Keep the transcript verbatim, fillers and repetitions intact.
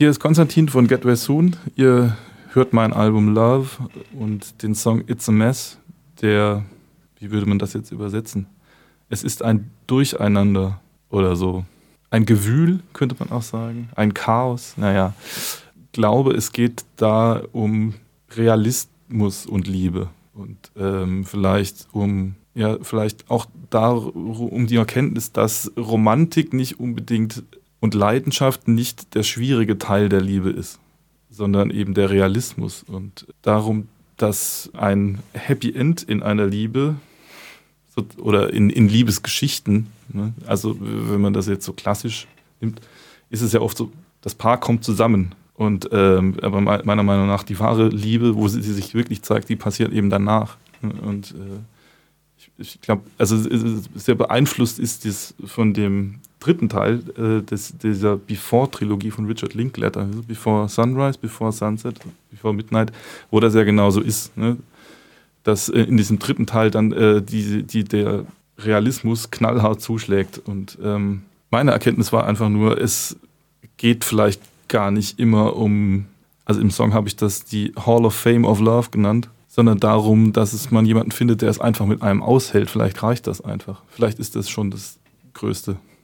Hier ist Konstantin von Get Well Soon. Ihr hört mein Album Love und den Song It's a Mess, der, wie würde man das jetzt übersetzen? Es ist ein Durcheinander oder so. Ein Gewühl, könnte man auch sagen. Ein Chaos. Naja, ich glaube, es geht da um Realismus und Liebe. Und ähm, vielleicht um, ja, vielleicht auch da um die Erkenntnis, dass Romantik nicht unbedingt und Leidenschaft nicht der schwierige Teil der Liebe ist, sondern eben der Realismus. Und darum, dass ein Happy End in einer Liebe so, oder in, in Liebesgeschichten, ne, also wenn man das jetzt so klassisch nimmt, ist es ja oft so, das Paar kommt zusammen. Und ähm, aber meiner Meinung nach, die wahre Liebe, wo sie, sie sich wirklich zeigt, die passiert eben danach. Und äh, ich, ich glaube, also sehr beeinflusst ist das von dem dritten Teil äh, des, dieser Before-Trilogie von Richard Linklater, also Before Sunrise, Before Sunset, Before Midnight, wo das ja genauso ist, ne? Dass äh, in diesem dritten Teil dann äh, die, die, der Realismus knallhart zuschlägt. Und ähm, meine Erkenntnis war einfach nur, es geht vielleicht gar nicht immer um, also im Song habe ich das die Hall of Fame of Love genannt, sondern darum, dass es man jemanden findet, der es einfach mit einem aushält. Vielleicht reicht das einfach. Vielleicht ist das schon das Größte.